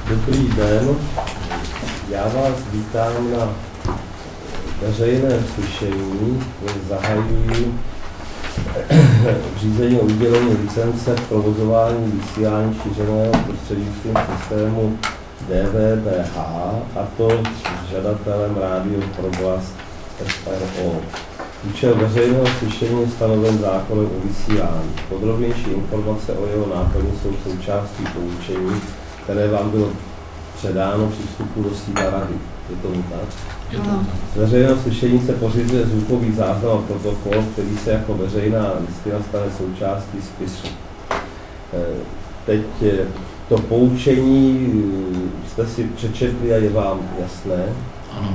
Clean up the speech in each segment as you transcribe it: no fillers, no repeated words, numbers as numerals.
Dobrý den, já vás vítám na veřejné slyšení. Zahajuji řízení o udělení licence k provozování vysílání šířeného prostřednictvím systému DVBH, a to s žadatelem Rádio Proglas SRO. Účel veřejného slyšení je stanoven zákonem o vysílání. Podrobnější informace o jeho náplni jsou součástí poučení, které vám bylo předáno při vstupu do sídla rady. Je tomu tak? Je to tak. Z veřejného slyšení se pořizuje zvukový záznam a protokol, který se jako veřejná listina stane součástí spisu. Teď to poučení jste si přečetli a je vám jasné? Ano.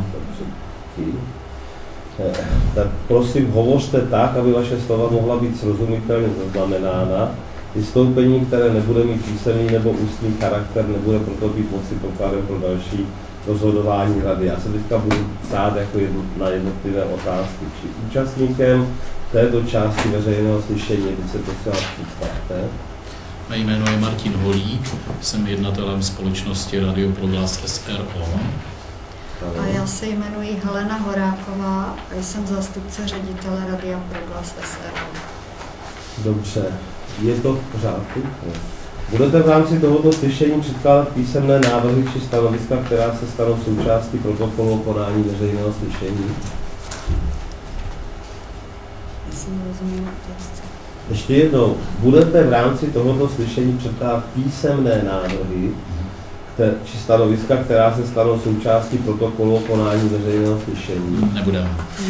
Tak prosím, hovořte tak, aby vaše slova mohla být srozumitelně zaznamenána. Vystoupení, které nebude mít písemný nebo ústní charakter, nebude proto být moci pokladem pro další rozhodování rady. Já se teďka budu ptát jako na jednotlivé otázky. Či účastníkem této části veřejného slyšení, když se prosím vás představte. Mé jméno je Martin Holík, jsem jednatelem společnosti Radio Proglas SRO. A já se jmenuji Helena Horáková a jsem zástupce ředitele Radia Proglas SRO. Dobře, je to v pořádku? Budete v rámci tohoto slyšení předkládat písemné návrhy či stanoviska, která se stanou součástí protokolu o konání veřejného slyšení? Já jsem rozuměla otázce. Ještě jednou, budete v rámci tohoto slyšení předkládat písemné návrhy či stanoviska, která se stanou součástí protokolu o konání veřejného slyšení? Nebudeme.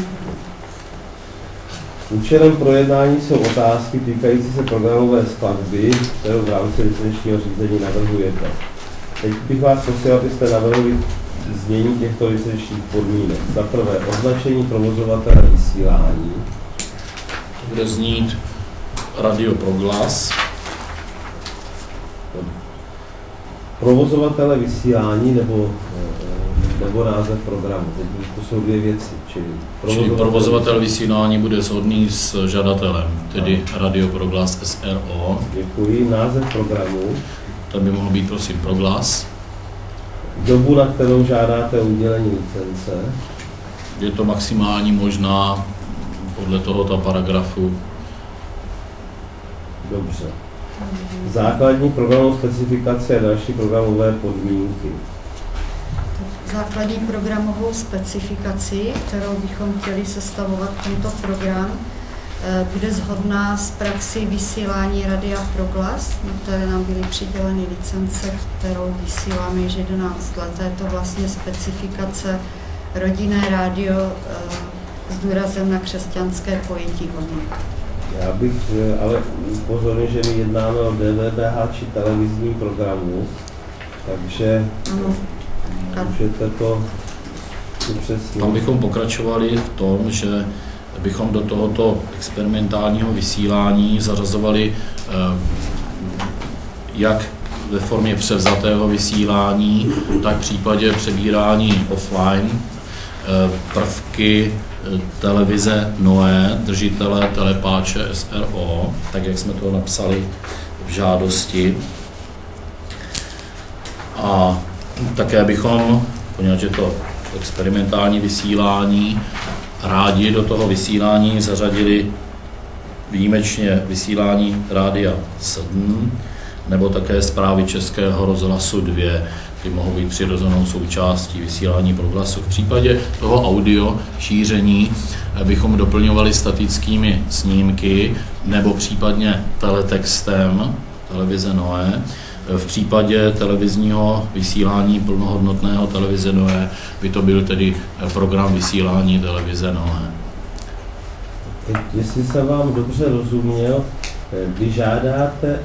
Účelem projednání jsou otázky týkající se programové skladby, kterou v rámci licenčního řízení navrhujete. Teď bych vás prosil, abyste navrhli změní těchto licenčních podmínek. Za prvé, označení provozovatele vysílání. Bude znít Radio Proglas. Provozovatele vysílání nebo název programu. Teď to jsou dvě věci. Čili provozovatel vysílání bude shodný s žadatelem, tedy Radio Proglas SRO. Děkuji. Název programu. Tam by mohl být, prosím, Proglas. Dobu, na kterou žádáte udělení licence. Je to maximální možná podle tohoto paragrafu. Dobře. Základní programovou specifikaci a další programové podmínky. Základní programovou specifikaci, kterou bychom chtěli sestavovat tento program, bude shodná s praxí vysílání Radia Proglas, na které nám byly přiděleny licence, kterou vysíláme již 11 let. Je to vlastně specifikace rodinné rádio s důrazem na křesťanské pojetí hodnot. Já bych ale upozornil, že my jednáme o DVBH či televizním programu, takže můžete to upřesnit. Tam bychom pokračovali v tom, že bychom do tohoto experimentálního vysílání zařazovali jak ve formě převzatého vysílání, tak v případě přebírání offline prvky televize Noé, držitele telepáče SRO, tak jak jsme to napsali v žádosti. A také bychom, poněvadž je to experimentální vysílání, rádi do toho vysílání zařadili výjimečně vysílání Rádia 7 nebo také zprávy Českého rozhlasu 2, ty mohou být přirozenou součástí vysílání Proglasu. V případě toho audio šíření bychom doplňovali statickými snímky nebo případně teletextem televize Noé. V případě televizního vysílání plnohodnotného televize Noé by to byl tedy program vysílání televize Noé. Jestli jsem vám dobře rozuměl, vy žádáte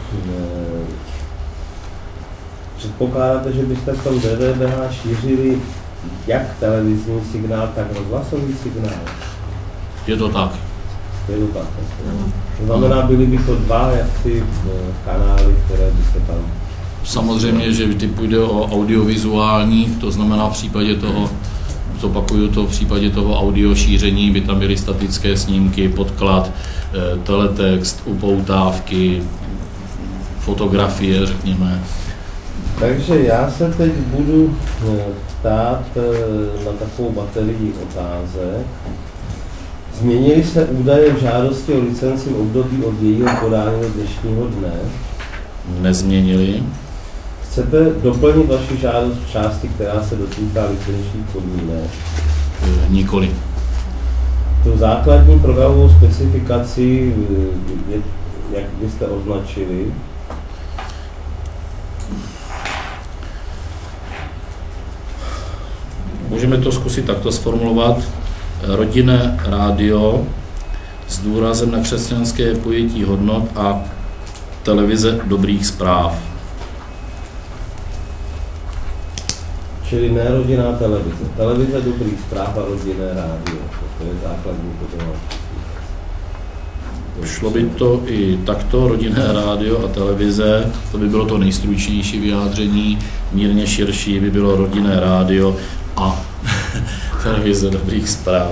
předpokládáte, že byste v tom DVBH šířili jak televizní signál, tak rozhlasový signál? Je to tak. Je to tak. To znamená, byly by to dva jaksi kanály, které byste tam... Samozřejmě, že vždy půjde o audiovizuální, to znamená v případě toho, zopakuju to, v případě toho audio šíření by tam byly statické snímky, podklad, teletext, upoutávky, fotografie, řekněme, Takže já se teď budu ptát na takovou baterii otázek. Změnily se údaje v žádosti o licenci v období od jejího podání do dnešního dne? Nezměnili. Chcete doplnit vaši žádost v části, která se dotýká licenčních podmínek? Nikoli. Tu základní programovou specifikaci, jak byste označili? Můžeme to zkusit takto sformulovat. Rodinné rádio s důrazem na křesťanské pojetí hodnot a televize dobrých zpráv. Čili ne rodinná televize. Televize dobrých zpráv a rodinné rádio. To je základní podmínka. Šlo by to i takto, rodinné rádio a televize, to by bylo to nejstručnější vyjádření, mírně širší by bylo rodinné rádio a televize dobrých zpráv.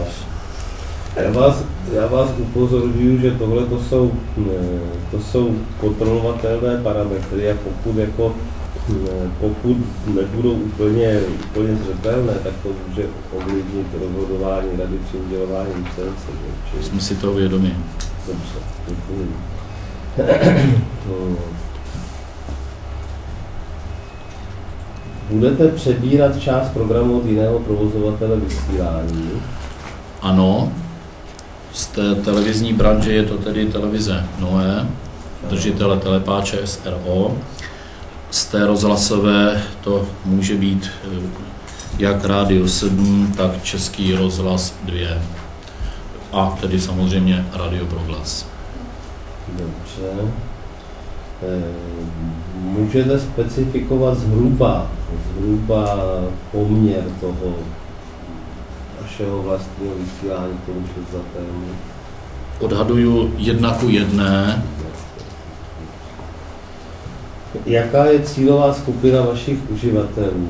Já vás upozorňuji, že tohle to jsou kontrolovatelné parametry a pokud nebudou úplně zřetelné, tak to může ovlivnit rozhodování rady při udělování licence. Jsme si to vědomi. Dobře, děkuji. Budete přebírat část programu od jiného provozovatele vysílání? Ano, z té televizní branže je to tedy televize Noé, držitele Telepáče SRO. Z té rozhlasové to může být jak Rádio 7, tak Český rozhlas 2. A tedy samozřejmě Radio Proglas. Dobře. Můžete specifikovat zhruba poměr toho vašeho vlastního vysílání k tomu šestzatému? Odhaduju 1:1. Jaká je cílová skupina vašich uživatelů?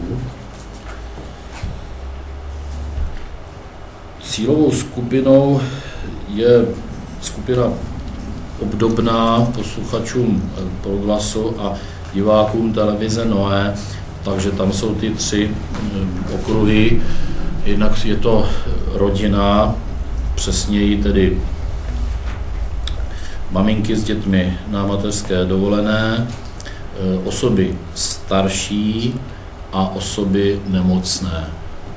Cílovou skupinou je skupina obdobná posluchačům Proglasu a divákům televize Noé, takže tam jsou ty 3 okruhy. Jednak je to rodina, přesněji tedy maminky s dětmi na mateřské dovolené, osoby starší a osoby nemocné.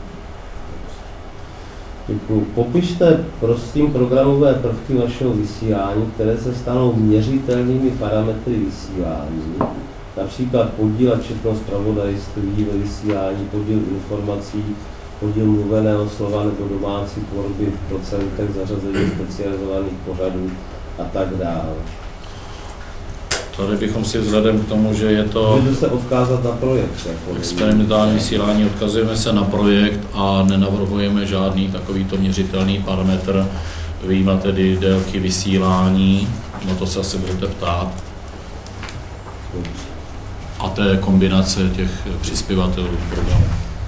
Děkuji. Popište prosím programové prvky vašeho vysílání, které se stanou měřitelnými parametry vysílání, například podíl a četnost zpravodajství ve vysílání, podíl informací, podíl mluveného slova nebo domácí tvorby v procentech, zařazení specializovaných pořadů a tak dále. Tady bychom si vzhledem k tomu, že je to můžete se odkázat na projekt. Experimentální vysílání, odkazujeme se na projekt a nenavrhujeme žádný takovýto měřitelný parametr, vyjma tedy délky vysílání, no to se asi budete ptát. A té kombinace těch přispěvatelů programu.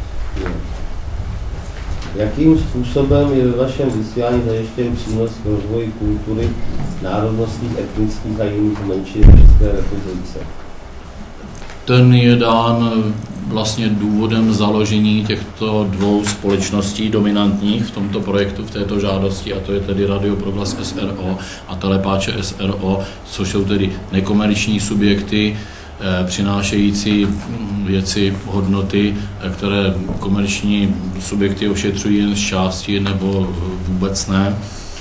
Jakým způsobem je ve vašem vysílání zajištěn přínos k rozvoji kultury, národnostních, etnických a jiných menšin v České republice? Ten je dán vlastně důvodem založení těchto 2 společností dominantních v tomto projektu, v této žádosti, a to je tedy Radio Proglas SRO a Telepáče SRO, což jsou tedy nekomerční subjekty, přinášející věci, hodnoty, které komerční subjekty ošetřují jen z části nebo vůbec ne.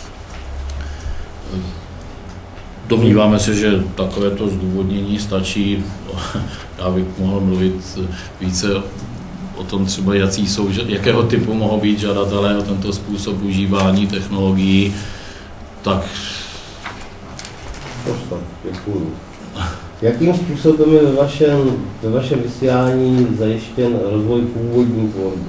Domníváme se, že takovéto zdůvodnění stačí. Já bych mohl mluvit více o tom třeba, jakého typu mohou být žadatelé o tento způsob užívání technologií. Tak. Děkuju. Jakým způsobem je ve vašem vysílání zajištěn rozvoj původní tvorby?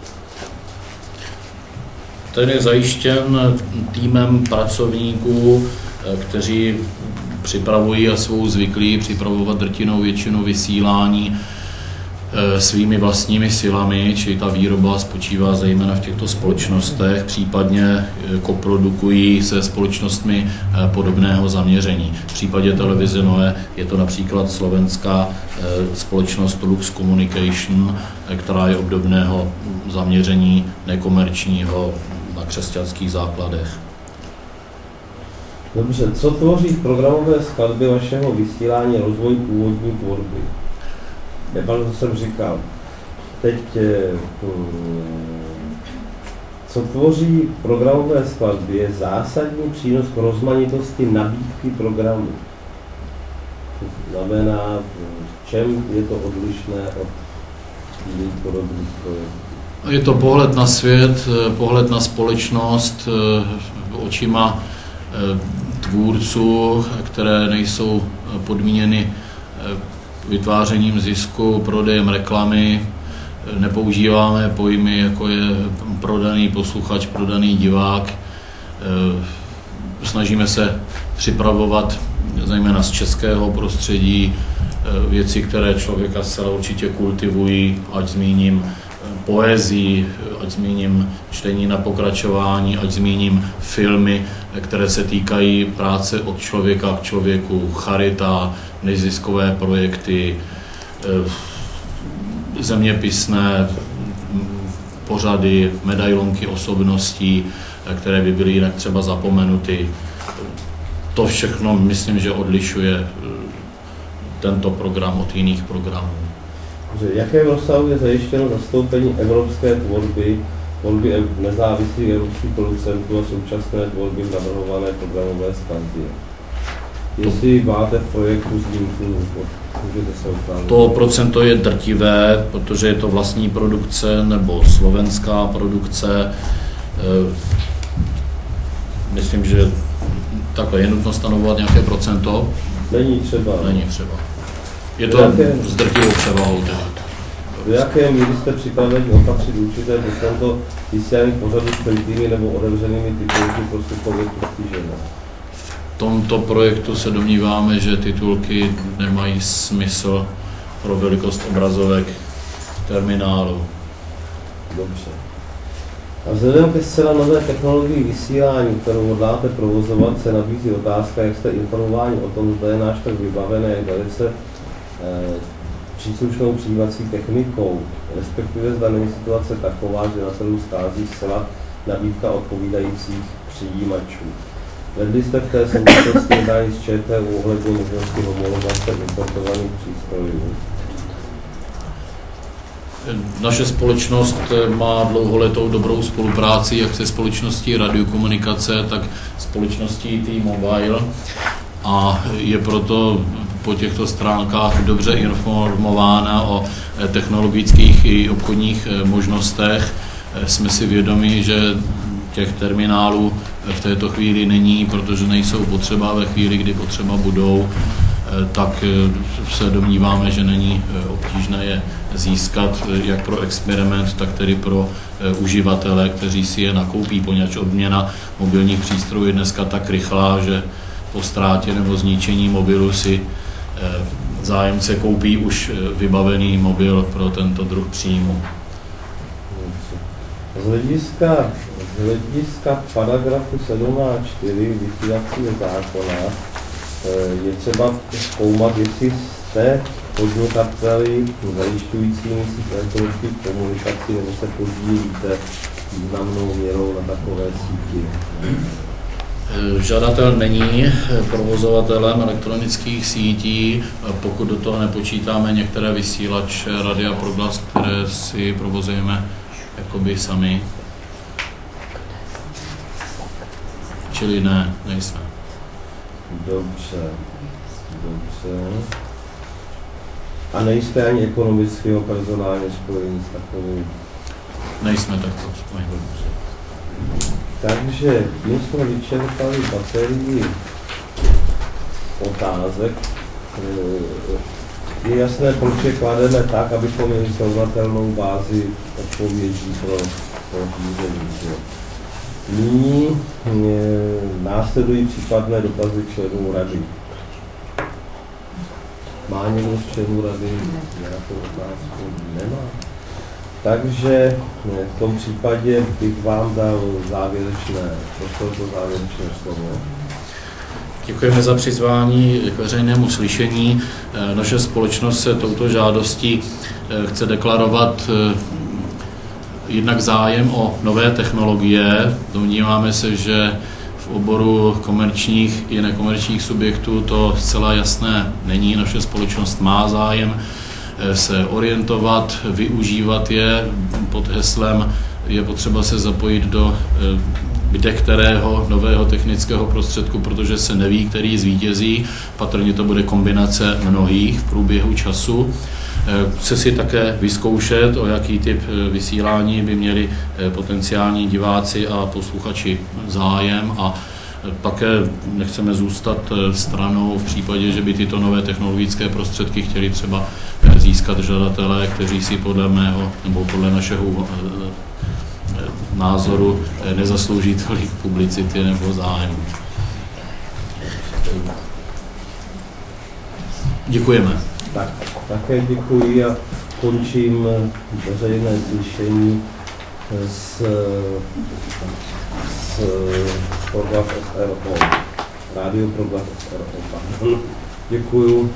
Ten je zajištěn týmem pracovníků, kteří připravují a jsou zvyklí připravovat drtinou většinu vysílání svými vlastními silami, čili ta výroba spočívá zejména v těchto společnostech, případně koprodukují se společnostmi podobného zaměření. V případě televize Noe je to například slovenská společnost Lux Communication, která je obdobného zaměření nekomerčního na křesťanských základech. Dobře, co tvoří v programové skladbě vašeho vysílání rozvoj původní tvorby? To jsem říkal. Teď, co tvoří v programové skladbě je zásadní přínos k rozmanitosti nabídky programu. To znamená, v čem je to odlišné od jiných podobných projektů? Je to pohled na svět, pohled na společnost očima tvůrců, které nejsou podmíněny vytvářením zisku, prodejem reklamy. Nepoužíváme pojmy, jako je prodaný posluchač, prodaný divák. Snažíme se připravovat zejména z českého prostředí věci, které člověka zcela určitě kultivují, ať zmíním poezii, ať zmíním čtení na pokračování, ať zmíním filmy, které se týkají práce od člověka k člověku, charita, neziskové projekty, zeměpisné pořady, medailonky osobností, které by byly jinak třeba zapomenuty. To všechno, myslím, že odlišuje tento program od jiných programů. V jakém rozsahu je zajištěno zastoupení evropské tvorby nezávislých evropských producentů a současné tvorby v navrhované programové skladbě? Jestli máte v projektu zmínku, můžete se ukázat. To procento je drtivé, protože je to vlastní produkce nebo slovenská produkce. Myslím, že takhle je nutno stanovovat nějaké procento. Není třeba. Není třeba. Je to s drtivou převahou. Do jaké míry jste připraveni opatřit určité procento vysílaných pořadů s krytými nebo otevřenými titulky pro sluchově postižené? V tomto projektu se domníváme, že titulky nemají smysl pro velikost obrazovek terminálu. Dobře. A vzhledem ke zcela nové technologii vysílání, kterou hodláte provozovat, se nabízí otázka, jak jste informováni o tom, zda je náš trh vybavený, jak dalece příslušnou přijímací technikou, respektive zda není situace taková, že na trhu schází zcela nabídka odpovídajících přijímačů. Vedli jste v té souvislosti jednání s ČTÚ ohledně možnosti homologace importovaných přístrojů? Naše společnost má dlouholetou dobrou spolupráci jak se společností radiokomunikace, tak společností T-Mobile a je proto po těchto stránkách dobře informována o technologických i obchodních možnostech. Jsme si vědomi, že těch terminálů v této chvíli není, protože nejsou potřeba. Ve chvíli, kdy potřeba budou, tak se domníváme, že není obtížné je získat jak pro experiment, tak tedy pro uživatele, kteří si je nakoupí, poněvadž odměna mobilních přístrojů je dneska tak rychlá, že po ztrátě nebo zničení mobilu si zájemce koupí už vybavený mobil pro tento druh příjmu. Z hlediska paragrafu 7.4 vysílacího zákona je třeba zkoumat, jestli jste podnikateli zajišťujícími si elektronických komunikací nebo se podílíte významnou měrou na takové síti. Žadatel není provozovatelem elektronických sítí, pokud do toho nepočítáme některé vysílače Radia Proglas, které si provozujeme jakoby sami. Čili ne, nejsme. Dobře. A nejste ani ekonomicky nebo personálně spojení s takovým? Nejsme takto spojení. Takže tím jsme vyčerpali baterii otázek. Je jasné, proč je klademe tak, abychom měli srovnatelnou bázi odpovědí pro řízení. Nyní následují případné dotazy členů rady. Má někdo z členů rady nějakou otázku? Nemá. Takže v tom případě bych vám dal prostor pro závěrečné slovo. Děkujeme za přizvání k veřejnému slyšení. Naše společnost se touto žádostí chce deklarovat jednak zájem o nové technologie. Domníváme se, že v oboru komerčních i nekomerčních subjektů to zcela jasné není. Naše společnost má zájem se orientovat, využívat je pod heslem je potřeba se zapojit do kde kterého nového technického prostředku, protože se neví, který zvítězí. Patrně to bude kombinace mnohých v průběhu času. Chce si také vyzkoušet, o jaký typ vysílání by měli potenciální diváci a posluchači zájem a také nechceme zůstat stranou v případě, že by tyto nové technologické prostředky chtěli třeba získat žadatelé, kteří si podle mého nebo podle našeho názoru nezaslouží tolik publicity nebo zájmu. Děkujeme. Tak, také děkuji a končím veřejné slyšení s Proglas SRO, Rádio Proglas SRO. Děkuju.